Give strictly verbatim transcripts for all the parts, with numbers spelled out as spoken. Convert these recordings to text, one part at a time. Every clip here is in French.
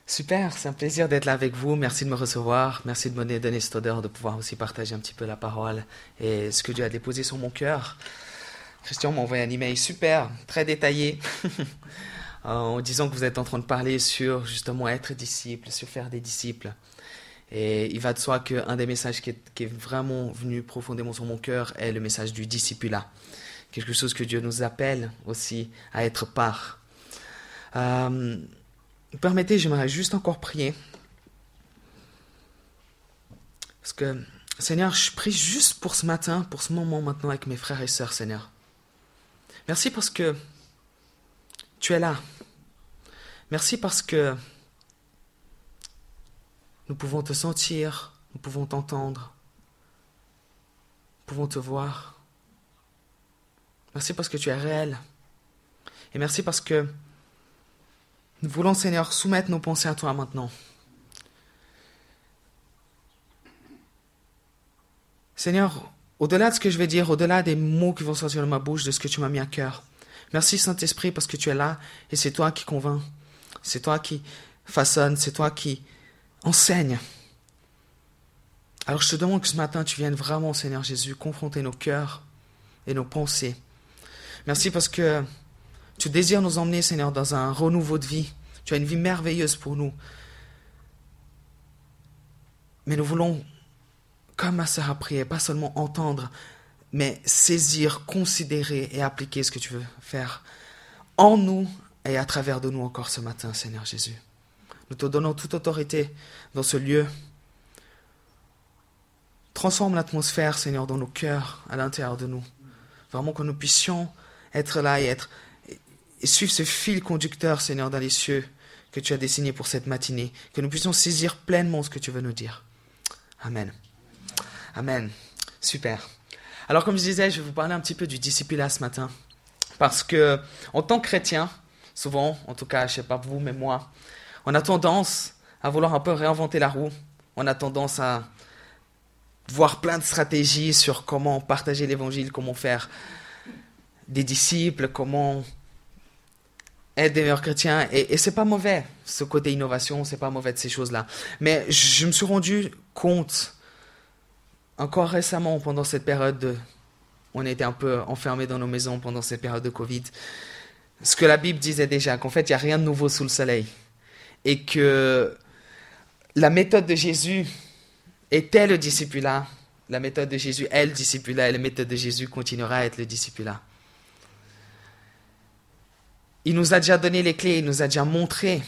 Super, c'est un plaisir d'être là avec vous. Merci de me recevoir. Merci de me donner cette odeur, de pouvoir aussi partager un petit peu la parole et ce que Dieu a déposé sur mon cœur. Christian m'a envoyé un email super, très détaillé, en disant que vous êtes en train de parler sur justement être disciple, sur faire des disciples. Et il va de soi qu'un des messages qui est, qui est vraiment venu profondément sur mon cœur est le message du discipulat. Quelque chose que Dieu nous appelle aussi à être part. Euh, permettez, j'aimerais juste encore prier. Parce que, Seigneur, je prie juste pour ce matin, pour ce moment maintenant avec mes frères et sœurs, Seigneur. Merci parce que tu es là. Merci parce que nous pouvons te sentir, nous pouvons t'entendre, nous pouvons te voir. Merci parce que tu es réel. Et merci parce que nous voulons, Seigneur, soumettre nos pensées à toi maintenant. Seigneur, au-delà de ce que je vais dire, au-delà des mots qui vont sortir de ma bouche, de ce que tu m'as mis à cœur, merci Saint-Esprit parce que tu es là et c'est toi qui convainc, c'est toi qui façonne, c'est toi qui enseigne. Alors je te demande que ce matin tu viennes vraiment, Seigneur Jésus, confronter nos cœurs et nos pensées. Merci parce que tu désires nous emmener, Seigneur, dans un renouveau de vie. Tu as une vie merveilleuse pour nous. Mais nous voulons, comme ma sœur a prié, pas seulement entendre, mais saisir, considérer et appliquer ce que tu veux faire en nous et à travers de nous encore ce matin, Seigneur Jésus. Nous te donnons toute autorité dans ce lieu. Transforme l'atmosphère, Seigneur, dans nos cœurs, à l'intérieur de nous. Vraiment que nous puissions être là et, être, et suivre ce fil conducteur, Seigneur, dans les cieux que tu as dessiné pour cette matinée. Que nous puissions saisir pleinement ce que tu veux nous dire. Amen. Amen. Super. Alors, comme je disais, je vais vous parler un petit peu du discipulat ce matin. Parce que, en tant que chrétien, souvent, en tout cas, je ne sais pas vous, mais moi, on a tendance à vouloir un peu réinventer la roue. On a tendance à voir plein de stratégies sur comment partager l'évangile, comment faire des disciples, comment être des meilleurs chrétiens. Et, et c'est pas mauvais, ce côté innovation, c'est pas mauvais de ces choses-là. Mais je me suis rendu compte, encore récemment, pendant cette période de... On était un peu enfermés dans nos maisons pendant cette période de Covid, ce que la Bible disait déjà, qu'en fait, il n'y a rien de nouveau sous le soleil. Et que la méthode de Jésus était le discipulat. La méthode de Jésus est le discipulat et la méthode de Jésus continuera à être le discipulat. Il nous a déjà donné les clés, il nous a déjà montré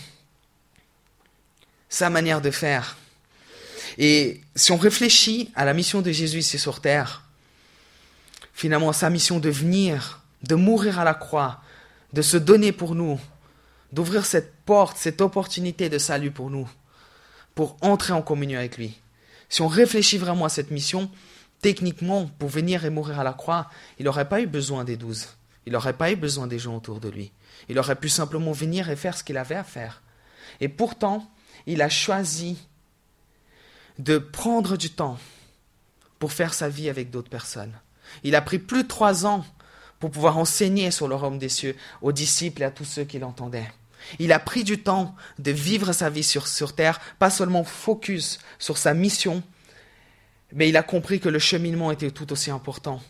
sa manière de faire. Et si on réfléchit à la mission de Jésus ici sur terre, finalement sa mission de venir, de mourir à la croix, de se donner pour nous, d'ouvrir cette porte, cette opportunité de salut pour nous, pour entrer en communion avec lui. Si on réfléchit vraiment à cette mission, techniquement, pour venir et mourir à la croix, il n'aurait pas eu besoin des douze. Il n'aurait pas eu besoin des gens autour de lui. Il aurait pu simplement venir et faire ce qu'il avait à faire. Et pourtant, il a choisi de prendre du temps pour faire sa vie avec d'autres personnes. Il a pris plus de trois ans pour pouvoir enseigner sur le royaume des cieux aux disciples et à tous ceux qui l'entendaient. Il a pris du temps de vivre sa vie sur, sur terre, pas seulement focus sur sa mission, mais il a compris que le cheminement était tout aussi important.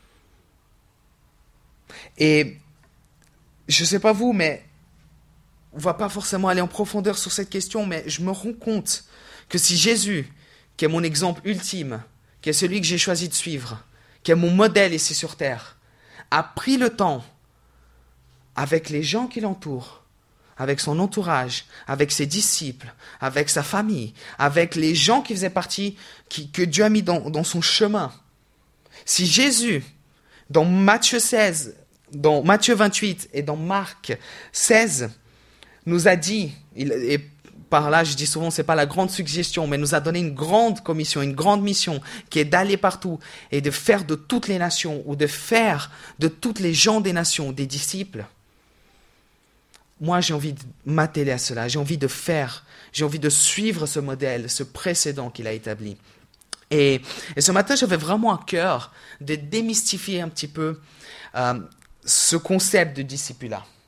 Et je ne sais pas vous, mais on ne va pas forcément aller en profondeur sur cette question, mais je me rends compte que si Jésus, qui est mon exemple ultime, qui est celui que j'ai choisi de suivre, qui est mon modèle ici sur terre, a pris le temps avec les gens qui l'entourent, avec son entourage, avec ses disciples, avec sa famille, avec les gens qui faisaient partie, qui, que Dieu a mis dans, dans son chemin. Si Jésus, dans Matthieu seize, dans Matthieu vingt-huit et dans Marc seize, nous a dit, il, et par là je dis souvent c'est pas la grande suggestion, mais nous a donné une grande commission, une grande mission qui est d'aller partout et de faire de toutes les nations ou de faire de toutes les gens des nations des disciples. Moi, j'ai envie de m'atteler à cela, j'ai envie de faire, j'ai envie de suivre ce modèle, ce précédent qu'il a établi. Et, et ce matin, j'avais vraiment à cœur de démystifier un petit peu euh, ce concept de discipulat.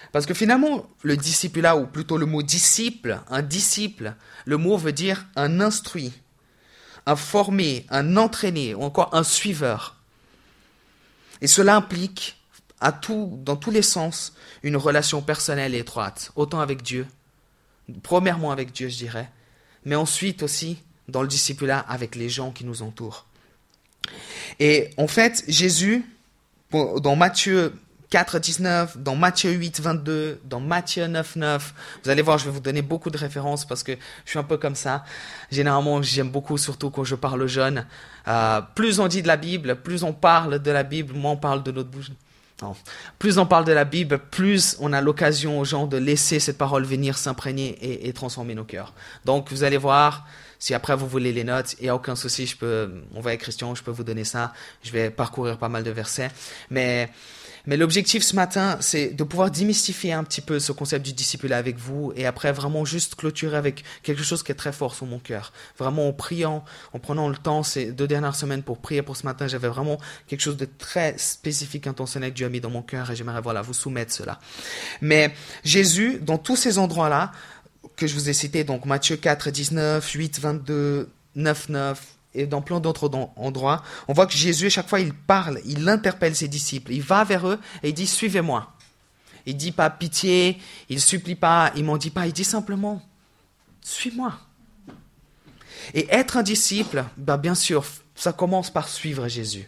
Parce que finalement, le discipulat, ou plutôt le mot disciple, un disciple, le mot veut dire un instruit, un formé, un entraîné, ou encore un suiveur. Et cela implique, à tout, dans tous les sens, une relation personnelle et étroite, autant avec Dieu, premièrement avec Dieu, je dirais, mais ensuite aussi, dans le discipulat, avec les gens qui nous entourent. Et en fait, Jésus, dans Matthieu quatre, dix-neuf, dans Matthieu huit, vingt-deux, dans Matthieu neuf, neuf. Vous allez voir, je vais vous donner beaucoup de références parce que je suis un peu comme ça. Généralement, j'aime beaucoup, surtout quand je parle aux jeunes. Euh, plus on dit de la Bible, plus on parle de la Bible, moins on parle de notre bouche. Non. Plus on parle de la Bible, plus on a l'occasion aux gens de laisser cette parole venir s'imprégner et, et transformer nos cœurs. Donc, vous allez voir, si après vous voulez les notes, il n'y a aucun souci, je peux, on va avec Christian, je peux vous donner ça. Je vais parcourir pas mal de versets. Mais... Mais l'objectif ce matin, c'est de pouvoir démystifier un petit peu ce concept du discipulat avec vous et après vraiment juste clôturer avec quelque chose qui est très fort sur mon cœur. Vraiment en priant, en prenant le temps ces deux dernières semaines pour prier pour ce matin, j'avais vraiment quelque chose de très spécifique, intentionnel que Dieu a mis dans mon cœur et j'aimerais voilà, vous soumettre cela. Mais Jésus, dans tous ces endroits-là que je vous ai cités, donc Matthieu quatre, dix-neuf, huit, vingt-deux, neuf, neuf, et dans plein d'autres endroits, on voit que Jésus, à chaque fois, il parle, il interpelle ses disciples, il va vers eux et il dit « Suivez-moi ». Il dit pas pitié, il supplie pas, il m'en dit pas, il dit simplement « Suis-moi ». Et être un disciple, bah bien sûr, ça commence par suivre Jésus.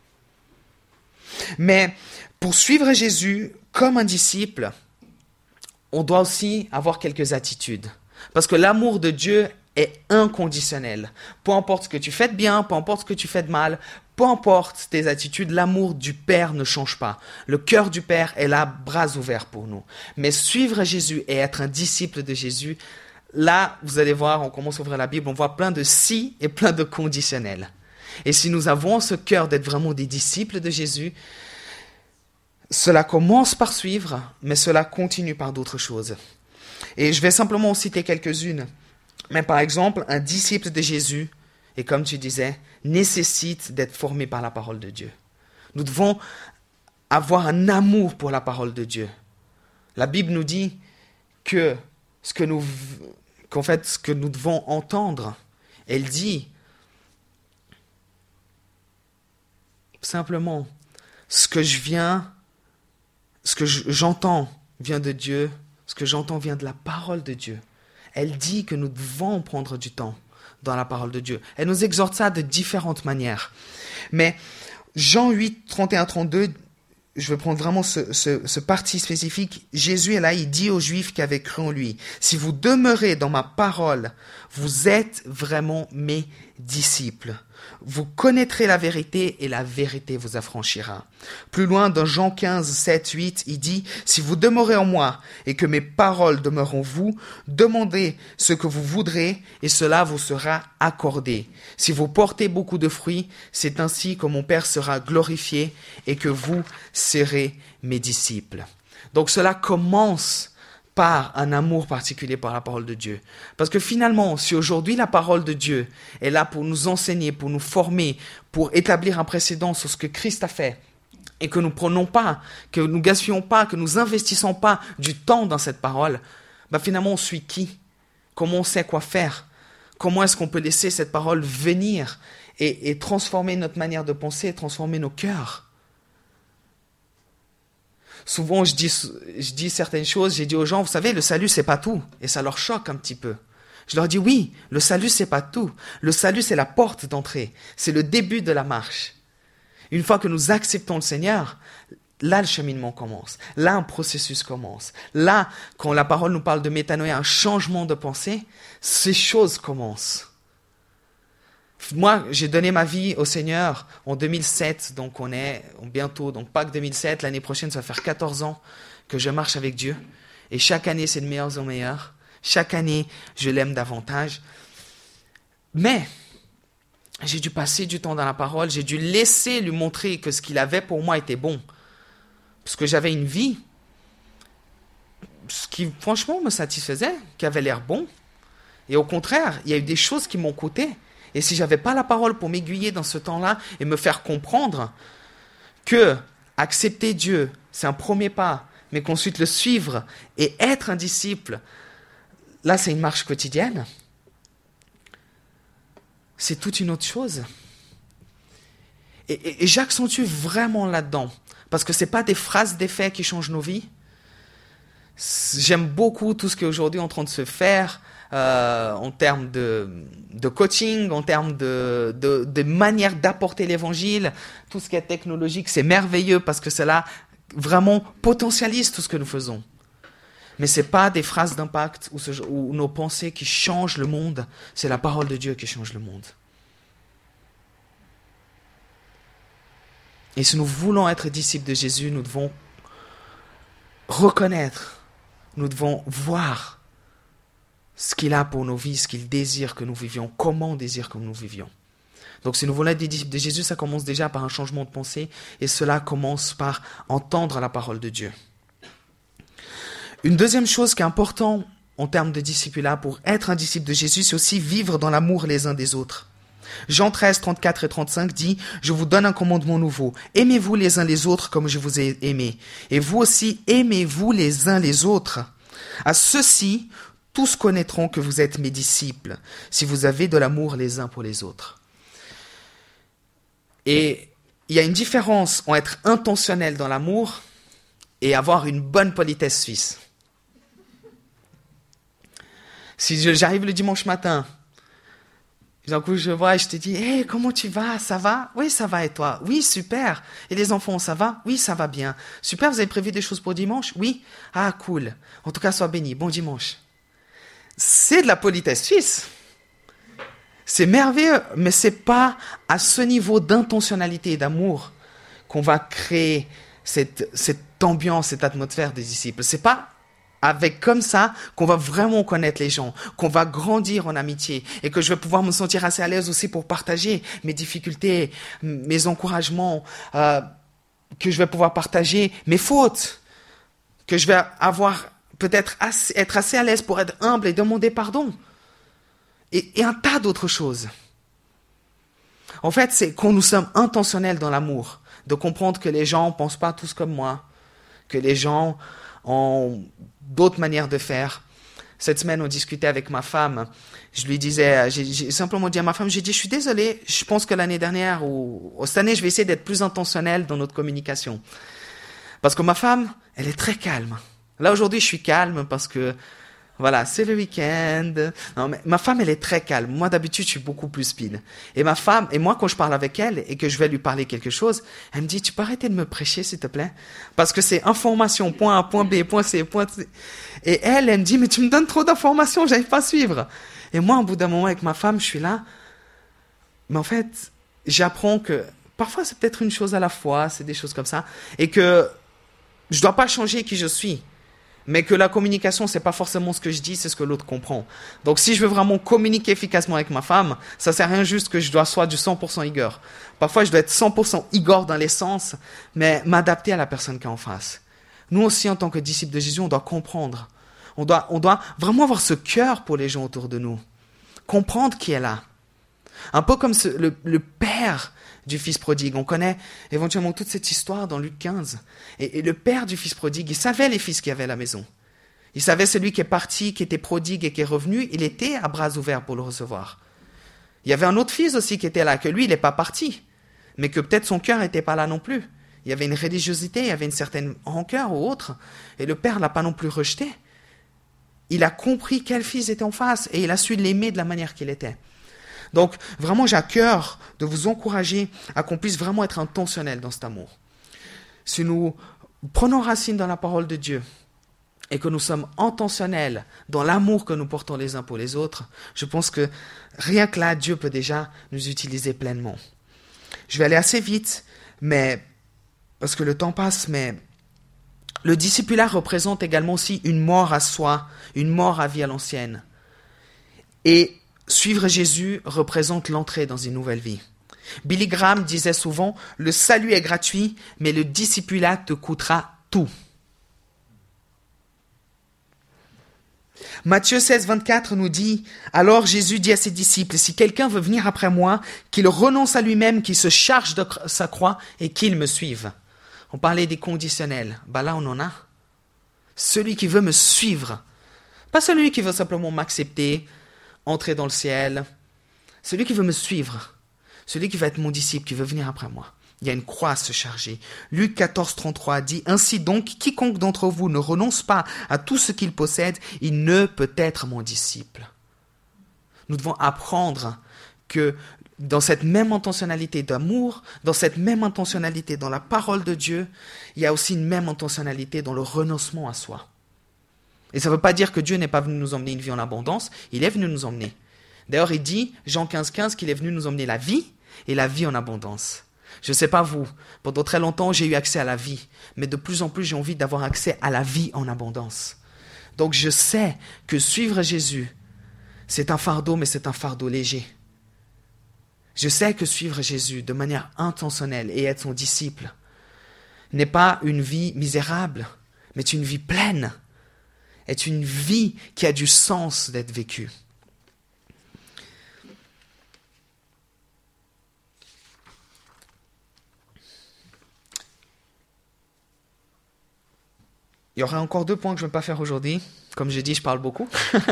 Mais pour suivre Jésus comme un disciple, on doit aussi avoir quelques attitudes. Parce que l'amour de Dieu est inconditionnel. Peu importe ce que tu fais de bien, peu importe ce que tu fais de mal, peu importe tes attitudes, l'amour du Père ne change pas. Le cœur du Père est là, bras ouverts pour nous. Mais suivre Jésus et être un disciple de Jésus, là, vous allez voir, on commence à ouvrir la Bible, on voit plein de si et plein de conditionnels. Et si nous avons ce cœur d'être vraiment des disciples de Jésus, cela commence par suivre, mais cela continue par d'autres choses. Et je vais simplement en citer quelques-unes. Mais par exemple, un disciple de Jésus, et comme tu disais, nécessite d'être formé par la parole de Dieu. Nous devons avoir un amour pour la parole de Dieu. La Bible nous dit que ce que nous, qu'en fait, ce que nous devons entendre, elle dit simplement ce que je viens, ce que je, j'entends vient de Dieu, ce que j'entends vient de la parole de Dieu. Elle dit que nous devons prendre du temps dans la parole de Dieu. Elle nous exhorte ça de différentes manières. Mais Jean huit, trente et un, trente-deux, je vais prendre vraiment ce, ce, ce parti spécifique. Jésus est là, il dit aux Juifs qui avaient cru en lui, « Si vous demeurez dans ma parole, vous êtes vraiment mes disciples. Vous connaîtrez la vérité et la vérité vous affranchira. » Plus loin, dans Jean quinze, sept, huit, il dit « Si vous demeurez en moi et que mes paroles demeurent en vous, demandez ce que vous voudrez et cela vous sera accordé. Si vous portez beaucoup de fruits, c'est ainsi que mon Père sera glorifié et que vous serez mes disciples. » Donc cela commence par un amour particulier par la parole de Dieu. Parce que finalement, si aujourd'hui la parole de Dieu est là pour nous enseigner, pour nous former, pour établir un précédent sur ce que Christ a fait, et que nous prenons pas, que nous gaspillons pas, que nous investissons pas du temps dans cette parole, bah finalement on suit qui? Comment on sait quoi faire? Comment est-ce qu'on peut laisser cette parole venir et, et transformer notre manière de penser, transformer nos cœurs? Souvent, je dis, je dis certaines choses, j'ai dit aux gens, vous savez, le salut, c'est pas tout. Et ça leur choque un petit peu. Je leur dis, oui, le salut, c'est pas tout. Le salut, c'est la porte d'entrée. C'est le début de la marche. Une fois que nous acceptons le Seigneur, là, le cheminement commence. Là, un processus commence. Là, quand la parole nous parle de métanoïa, un changement de pensée, ces choses commencent. Moi, j'ai donné ma vie au Seigneur en deux mille sept, donc on est bientôt, donc Pâques deux mille sept, l'année prochaine, ça va faire quatorze ans que je marche avec Dieu. Et chaque année, c'est de meilleur en meilleur. Chaque année, je l'aime davantage. Mais, j'ai dû passer du temps dans la parole, j'ai dû laisser lui montrer que ce qu'il avait pour moi était bon. Parce que j'avais une vie, ce qui franchement me satisfaisait, qui avait l'air bon. Et au contraire, il y a eu des choses qui m'ont coûté. Et si je n'avais pas la parole pour m'aiguiller dans ce temps-là et me faire comprendre que accepter Dieu, c'est un premier pas, mais mais qu'ensuite le suivre et être un disciple, là c'est une marche quotidienne. C'est toute une autre chose. Et, et, et j'accentue vraiment là-dedans, parce que ce n'est pas des phrases, des faits qui changent nos vies. J'aime beaucoup tout ce qui est aujourd'hui en train de se faire, euh, en termes de, de coaching, en termes de, de, de manière d'apporter l'évangile. Tout ce qui est technologique, c'est merveilleux parce que cela vraiment potentialise tout ce que nous faisons. Mais ce n'est pas des phrases d'impact ou, ce, ou nos pensées qui changent le monde, c'est la parole de Dieu qui change le monde. Et si nous voulons être disciples de Jésus, nous devons reconnaître, nous devons voir ce qu'il a pour nos vies, ce qu'il désire que nous vivions, comment il désire que nous vivions. Donc si nous voulons être des disciples de Jésus, ça commence déjà par un changement de pensée, et cela commence par entendre la parole de Dieu. Une deuxième chose qui est importante en termes de discipulat, pour être un disciple de Jésus, c'est aussi vivre dans l'amour les uns des autres. Jean treize, trente-quatre et trente-cinq dit « Je vous donne un commandement nouveau. Aimez-vous les uns les autres comme je vous ai aimés. Et vous aussi, aimez-vous les uns les autres. À ceux-ci, tous connaîtront que vous êtes mes disciples, si vous avez de l'amour les uns pour les autres. » Et il y a une différence entre être intentionnel dans l'amour et avoir une bonne politesse suisse. Si je, j'arrive le dimanche matin, d'un coup je vois et je te dis « Hey, comment tu vas? Ça va? Oui, ça va et toi? Oui, super. Et les enfants, ça va? Oui, ça va bien. Super, vous avez prévu des choses pour dimanche? Oui? Ah, cool. En tout cas, sois béni. Bon dimanche. » C'est de la politesse suisse. C'est merveilleux, mais c'est pas à ce niveau d'intentionnalité et d'amour qu'on va créer cette, cette ambiance, cette atmosphère des disciples. C'est pas avec comme ça qu'on va vraiment connaître les gens, qu'on va grandir en amitié et que je vais pouvoir me sentir assez à l'aise aussi pour partager mes difficultés, mes encouragements, euh, que je vais pouvoir partager mes fautes, que je vais avoir peut-être assez, être assez à l'aise pour être humble et demander pardon. Et, et un tas d'autres choses. En fait, c'est quand nous sommes intentionnels dans l'amour, de comprendre que les gens ne pensent pas tous comme moi, que les gens ont d'autres manières de faire. Cette semaine, on discutait avec ma femme. Je lui disais, j'ai, j'ai simplement dit à ma femme, j'ai dit, je suis désolé, je pense que l'année dernière ou, ou cette année, je vais essayer d'être plus intentionnel dans notre communication. Parce que ma femme, elle est très calme. Là, aujourd'hui, je suis calme parce que voilà, c'est le week-end. Non, mais ma femme, elle est très calme. Moi, d'habitude, je suis beaucoup plus speed. Et ma femme, et moi, quand je parle avec elle et que je vais lui parler quelque chose, elle me dit, tu peux arrêter de me prêcher, s'il te plaît? Parce que c'est information, point A, point B, point C, point C. Et elle, elle me dit, mais tu me donnes trop d'informations, j'arrive pas à suivre. Et moi, au bout d'un moment, avec ma femme, je suis là. Mais en fait, j'apprends que parfois, c'est peut-être une chose à la fois, c'est des choses comme ça. Et que je dois pas changer qui je suis. Mais que la communication, c'est pas forcément ce que je dis, c'est ce que l'autre comprend. Donc, si je veux vraiment communiquer efficacement avec ma femme, ça sert à rien juste que je dois soit du cent pour cent Igor. Parfois, je dois être cent pour cent Igor dans l'essence, mais m'adapter à la personne qui est en face. Nous aussi, en tant que disciples de Jésus, on doit comprendre. On doit, on doit vraiment avoir ce cœur pour les gens autour de nous. Comprendre qui est là. Un peu comme ce, le, le père du fils prodigue. On connaît éventuellement toute cette histoire dans Luc quinze. Et, et le père du fils prodigue, il savait les fils qu'il y avait à la maison. Il savait celui qui est parti, qui était prodigue et qui est revenu. Il était à bras ouverts pour le recevoir. Il y avait un autre fils aussi qui était là, que lui, il n'est pas parti. Mais que peut-être son cœur n'était pas là non plus. Il y avait une religiosité, il y avait une certaine rancœur ou autre. Et le père ne l'a pas non plus rejeté. Il a compris quel fils était en face et il a su l'aimer de la manière qu'il était. Donc, vraiment, j'ai à cœur de vous encourager à qu'on puisse vraiment être intentionnel dans cet amour. Si nous prenons racine dans la parole de Dieu et que nous sommes intentionnels dans l'amour que nous portons les uns pour les autres, je pense que rien que là, Dieu peut déjà nous utiliser pleinement. Je vais aller assez vite, mais parce que le temps passe, mais le discipulat représente également aussi une mort à soi, une mort à vie à l'ancienne. Et suivre Jésus représente l'entrée dans une nouvelle vie. Billy Graham disait souvent, le salut est gratuit, mais le discipulat te coûtera tout. Matthieu seize, vingt-quatre nous dit, alors Jésus dit à ses disciples, si quelqu'un veut venir après moi, qu'il renonce à lui-même, qu'il se charge de sa croix et qu'il me suive. On parlait des conditionnels. Ben là, on en a. Celui qui veut me suivre. Pas celui qui veut simplement m'accepter, entrer dans le ciel. Celui qui veut me suivre. Celui qui va être mon disciple, qui veut venir après moi. Il y a une croix à se charger. Luc quatorze, trente-trois dit « Ainsi donc, quiconque d'entre vous ne renonce pas à tout ce qu'il possède, il ne peut être mon disciple. » Nous devons apprendre que dans cette même intentionnalité d'amour, dans cette même intentionnalité dans la parole de Dieu, il y a aussi une même intentionnalité dans le renoncement à soi. Et ça ne veut pas dire que Dieu n'est pas venu nous emmener une vie en abondance, il est venu nous emmener. D'ailleurs, il dit, Jean quinze, quinze, qu'il est venu nous emmener la vie et la vie en abondance. Je ne sais pas vous, pendant très longtemps, j'ai eu accès à la vie, mais de plus en plus, j'ai envie d'avoir accès à la vie en abondance. Donc, je sais que suivre Jésus, c'est un fardeau, mais c'est un fardeau léger. Je sais que suivre Jésus de manière intentionnelle et être son disciple n'est pas une vie misérable, mais une vie pleine, est une vie qui a du sens d'être vécue. Il y aura encore deux points que je ne vais pas faire aujourd'hui. Comme j'ai dit, je parle beaucoup.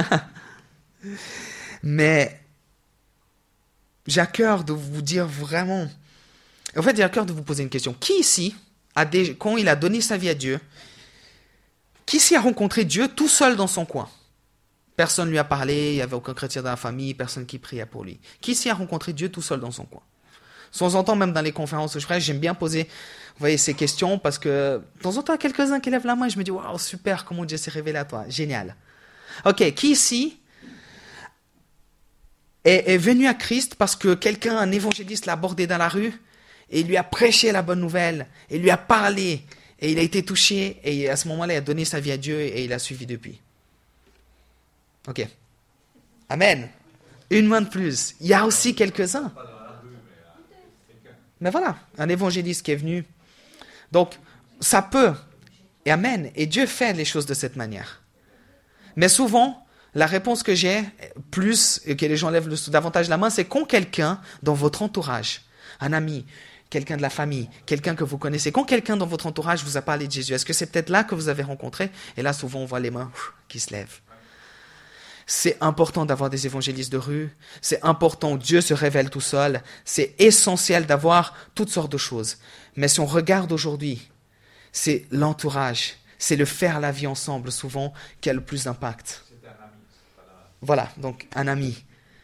Mais j'ai à cœur de vous dire vraiment... En fait, j'ai à cœur de vous poser une question. Qui ici, a déjà, quand il a donné sa vie à Dieu, qui ici a rencontré Dieu tout seul dans son coin? Personne ne lui a parlé, il n'y avait aucun chrétien dans la famille, personne qui priait pour lui. Qui ici a rencontré Dieu tout seul dans son coin? De temps en temps, même dans les conférences que je ferai, j'aime bien poser vous voyez, ces questions parce que de temps en temps, il y a quelques-uns qui lèvent la main et je me dis « Waouh, super, comment Dieu s'est révélé à toi, génial. » Ok, qui ici est, est venu à Christ parce que quelqu'un, un évangéliste, l'a abordé dans la rue et il lui a prêché la bonne nouvelle, et il lui a parlé et il a été touché et à ce moment-là, il a donné sa vie à Dieu et il a suivi depuis. Ok. Amen. Une main de plus. Il y a aussi quelques-uns. Mais voilà, un évangéliste qui est venu. Donc, ça peut, et amen, et Dieu fait les choses de cette manière. Mais souvent, la réponse que j'ai, plus que les gens lèvent le, davantage la main, c'est quand quelqu'un dans votre entourage, un ami, quelqu'un de la famille, quelqu'un que vous connaissez, quand quelqu'un dans votre entourage vous a parlé de Jésus, est-ce que c'est peut-être là que vous avez rencontré? Et là, souvent, on voit les mains qui se lèvent. C'est important d'avoir des évangélistes de rue, c'est important, Dieu se révèle tout seul, c'est essentiel d'avoir toutes sortes de choses. Mais si on regarde aujourd'hui, c'est l'entourage, c'est le faire la vie ensemble souvent qui a le plus d'impact. Voilà, donc un ami.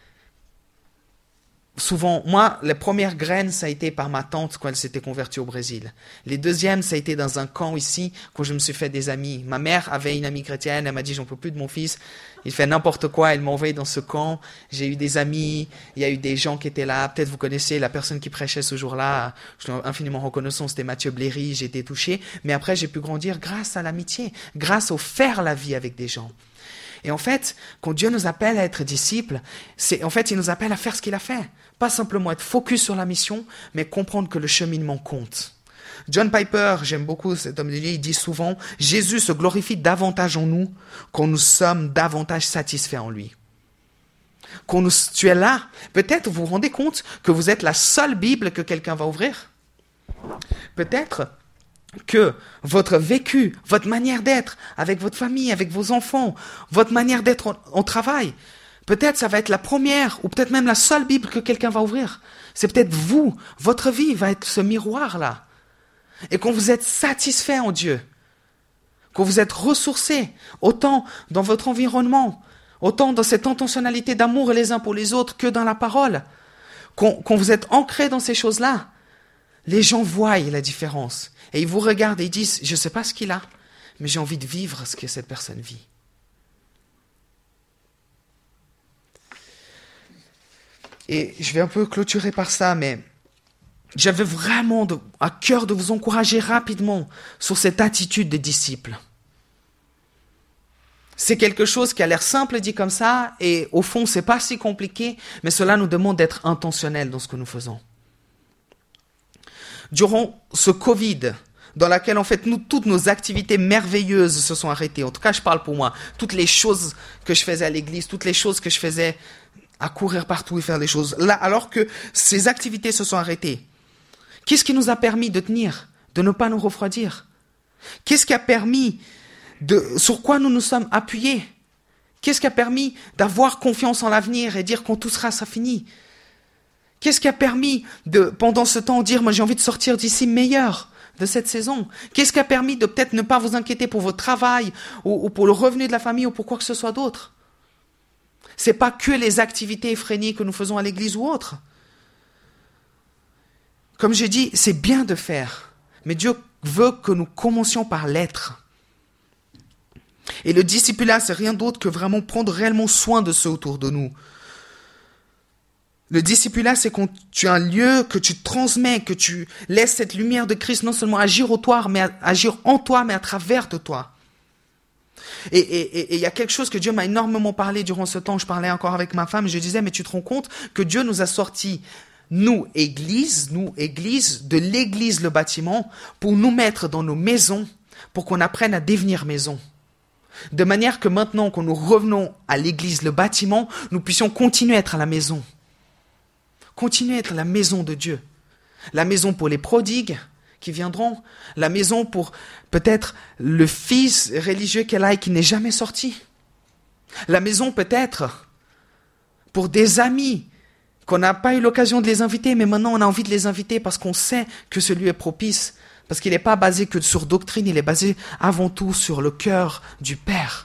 Souvent, moi, les premières graines, ça a été par ma tante quand elle s'était convertie au Brésil. Les deuxièmes, ça a été dans un camp ici, quand je me suis fait des amis. Ma mère avait une amie chrétienne, elle m'a dit, j'en peux plus de mon fils. Il fait n'importe quoi, elle m'a envoyé dans ce camp. J'ai eu des amis, il y a eu des gens qui étaient là. Peut-être vous connaissez la personne qui prêchait ce jour-là. Je suis infiniment reconnaissant, c'était Mathieu Bléry, j'ai été touché. Mais après, j'ai pu grandir grâce à l'amitié, grâce au faire la vie avec des gens. Et en fait, quand Dieu nous appelle à être disciples, c'est, en fait, il nous appelle à faire ce qu'il a fait. Pas simplement être focus sur la mission, mais comprendre que le cheminement compte. John Piper, j'aime beaucoup cet homme de Dieu, il dit souvent, Jésus se glorifie davantage en nous quand nous sommes davantage satisfaits en lui. Quand nous, tu es là, peut-être vous vous rendez compte que vous êtes la seule Bible que quelqu'un va ouvrir. Peut-être que votre vécu, votre manière d'être avec votre famille, avec vos enfants, votre manière d'être au, au travail, peut-être ça va être la première ou peut-être même la seule Bible que quelqu'un va ouvrir. C'est peut-être vous, votre vie va être ce miroir-là. Et quand vous êtes satisfait en Dieu, quand vous êtes ressourcé, autant dans votre environnement, autant dans cette intentionnalité d'amour les uns pour les autres que dans la parole, quand, quand vous êtes ancré dans ces choses-là, les gens voient la différence. Et ils vous regardent et ils disent, je ne sais pas ce qu'il a, mais j'ai envie de vivre ce que cette personne vit. Et je vais un peu clôturer par ça, mais j'avais vraiment de, à cœur de vous encourager rapidement sur cette attitude des disciples. C'est quelque chose qui a l'air simple dit comme ça, et au fond, c'est pas si compliqué, mais cela nous demande d'être intentionnels dans ce que nous faisons. Durant ce Covid, dans laquelle en fait nous, toutes nos activités merveilleuses se sont arrêtées, en tout cas je parle pour moi, toutes les choses que je faisais à l'église, toutes les choses que je faisais à courir partout et faire les choses, là, alors que ces activités se sont arrêtées, qu'est-ce qui nous a permis de tenir, de ne pas nous refroidir? Qu'est-ce qui a permis de, sur quoi nous nous sommes appuyés? Qu'est-ce qui a permis d'avoir confiance en l'avenir et dire quand tout sera, ça finit? Qu'est-ce qui a permis de, pendant ce temps, dire, moi j'ai envie de sortir d'ici meilleur de cette saison? Qu'est-ce qui a permis de peut-être ne pas vous inquiéter pour votre travail ou, ou pour le revenu de la famille ou pour quoi que ce soit d'autre? C'est pas que les activités effrénées que nous faisons à l'église ou autre. Comme j'ai dit, c'est bien de faire, mais Dieu veut que nous commencions par l'être. Et le discipulat, c'est rien d'autre que vraiment prendre réellement soin de ceux autour de nous. Le discipulat, c'est quand tu as un lieu que tu transmets, que tu laisses cette lumière de Christ non seulement agir, au toi, mais agir en toi, mais à travers de toi. Et il y a quelque chose que Dieu m'a énormément parlé durant ce temps. Je parlais encore avec ma femme, je disais, mais tu te rends compte que Dieu nous a sortis, nous, Église, nous, Église, de l'Église, le bâtiment, pour nous mettre dans nos maisons, pour qu'on apprenne à devenir maison. De manière que maintenant, quand nous revenons à l'Église, le bâtiment, nous puissions continuer à être à la maison. Continuer à être la maison de Dieu. La maison pour les prodigues qui viendront. La maison pour peut-être le fils religieux qu'elle a et qui n'est jamais sorti. La maison peut-être pour des amis qu'on n'a pas eu l'occasion de les inviter, mais maintenant on a envie de les inviter parce qu'on sait que ce lieu est propice. Parce qu'il n'est pas basé que sur doctrine, il est basé avant tout sur le cœur du Père.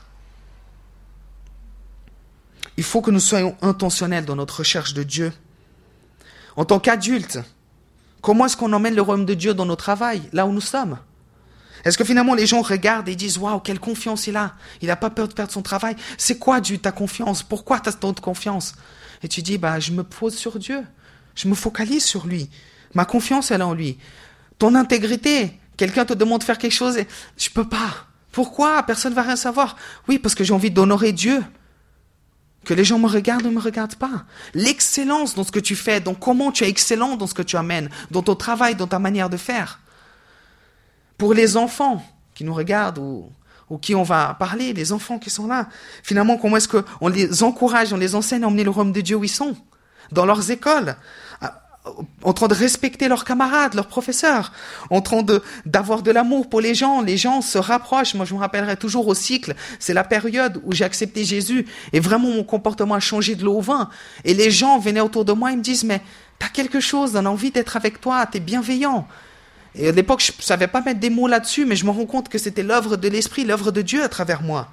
Il faut que nous soyons intentionnels dans notre recherche de Dieu. En tant qu'adultes, comment est-ce qu'on emmène le royaume de Dieu dans nos travail, là où nous sommes? Est-ce que finalement les gens regardent et disent « Waouh, quelle confiance il a, il n'a pas peur de perdre son travail. C'est quoi Dieu, ta confiance? Pourquoi tu as tant de confiance ?» Et tu dis bah, « Je me pose sur Dieu, je me focalise sur lui. Ma confiance, elle est en lui. » Ton intégrité, quelqu'un te demande de faire quelque chose et « Je peux pas. » Pourquoi? Personne ne va rien savoir. Oui, parce que j'ai envie d'honorer Dieu. Que les gens me regardent ou ne me regardent pas. L'excellence dans ce que tu fais, dans comment tu es excellent dans ce que tu amènes, dans ton travail, dans ta manière de faire. Pour les enfants qui nous regardent ou, ou qui on va parler, les enfants qui sont là, finalement, comment est-ce qu'on les encourage, on les enseigne à emmener le royaume de Dieu où ils sont? Dans leurs écoles, en train de respecter leurs camarades, leurs professeurs, en train de d'avoir de l'amour pour les gens. Les gens se rapprochent. Moi, je me rappellerai toujours au cycle. C'est la période où j'ai accepté Jésus et vraiment mon comportement a changé de l'eau au vin. Et les gens venaient autour de moi et me disent « Mais t'as quelque chose, on a envie d'être avec toi, t'es bienveillant. » Et à l'époque, je savais pas mettre des mots là-dessus, mais je me rends compte que c'était l'œuvre de l'Esprit, l'œuvre de Dieu à travers moi.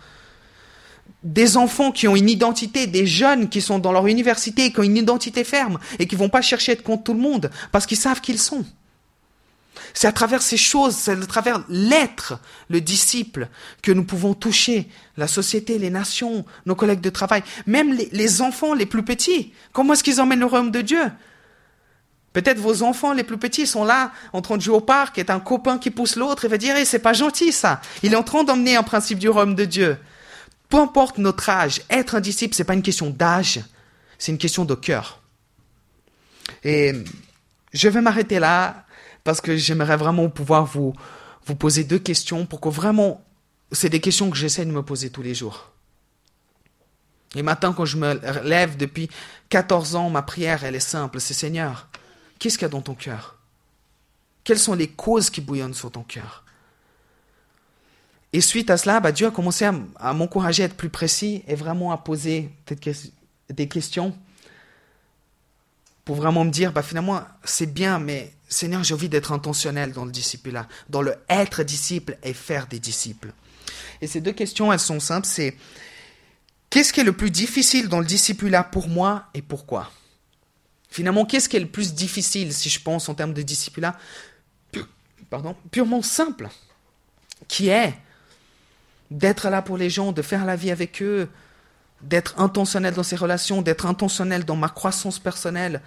Des enfants qui ont une identité, des jeunes qui sont dans leur université, qui ont une identité ferme et qui vont pas chercher à être contre tout le monde parce qu'ils savent qui ils sont. C'est à travers ces choses, c'est à travers l'être, le disciple, que nous pouvons toucher la société, les nations, nos collègues de travail, même les, les enfants les plus petits. Comment est-ce qu'ils emmènent le royaume de Dieu? Peut-être vos enfants les plus petits sont là, en train de jouer au parc, et un copain qui pousse l'autre et va dire hey, « c'est pas gentil ça ». Il est en train d'emmener un principe du royaume de Dieu. Peu importe notre âge, être un disciple, c'est pas une question d'âge, c'est une question de cœur. Et je vais m'arrêter là parce que j'aimerais vraiment pouvoir vous, vous poser deux questions pour que vraiment, c'est des questions que j'essaie de me poser tous les jours. Et maintenant, quand je me lève depuis quatorze ans, ma prière, elle est simple, c'est Seigneur, qu'est-ce qu'il y a dans ton cœur? Quelles sont les causes qui bouillonnent sur ton cœur? Et suite à cela, bah, Dieu a commencé à, à m'encourager à être plus précis et vraiment à poser des questions pour vraiment me dire, bah, finalement, c'est bien, mais Seigneur, j'ai envie d'être intentionnel dans le discipulat, dans le être disciple et faire des disciples. Et ces deux questions, elles sont simples, c'est qu'est-ce qui est le plus difficile dans le discipulat pour moi et pourquoi? Finalement, qu'est-ce qui est le plus difficile, si je pense en termes de discipulat, pardon, purement simple, qui est d'être là pour les gens, de faire la vie avec eux, d'être intentionnel dans ses relations, d'être intentionnel dans ma croissance personnelle.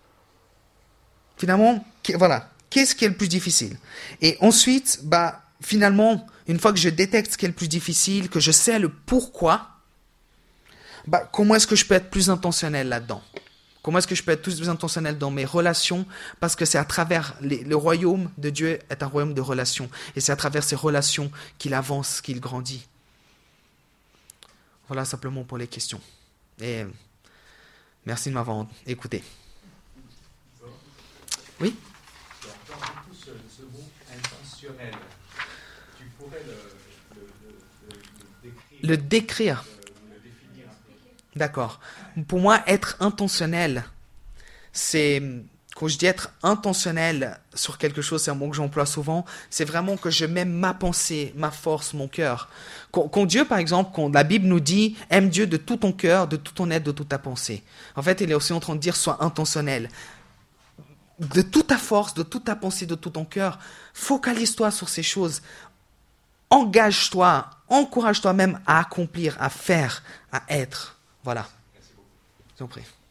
Finalement, voilà, qu'est-ce qui est le plus difficile? Et ensuite, bah, finalement, une fois que je détecte ce qui est le plus difficile, que je sais le pourquoi, bah, comment est-ce que je peux être plus intentionnel là-dedans? Comment est-ce que je peux être plus intentionnel dans mes relations? Parce que c'est à travers les, le royaume de Dieu est un royaume de relations. Et c'est à travers ces relations qu'il avance, qu'il grandit. Voilà simplement pour les questions. Et merci de m'avoir écouté. Oui? Encore beaucoup ce, ce mot intentionnel. Tu pourrais le, le, le, le Le décrire. D'accord. Pour moi, être intentionnel, c'est, quand je dis être intentionnel sur quelque chose, c'est un mot que j'emploie souvent, c'est vraiment que je mets ma pensée, ma force, mon cœur. Quand, quand Dieu, par exemple, quand la Bible nous dit « aime Dieu de tout ton cœur, de tout ton être, de toute ta pensée », en fait, il est aussi en train de dire « sois intentionnel ». De toute ta force, de toute ta pensée, de tout ton cœur, focalise-toi sur ces choses. Engage-toi, encourage-toi même à accomplir, à faire, à être. Voilà. Je vous en prie.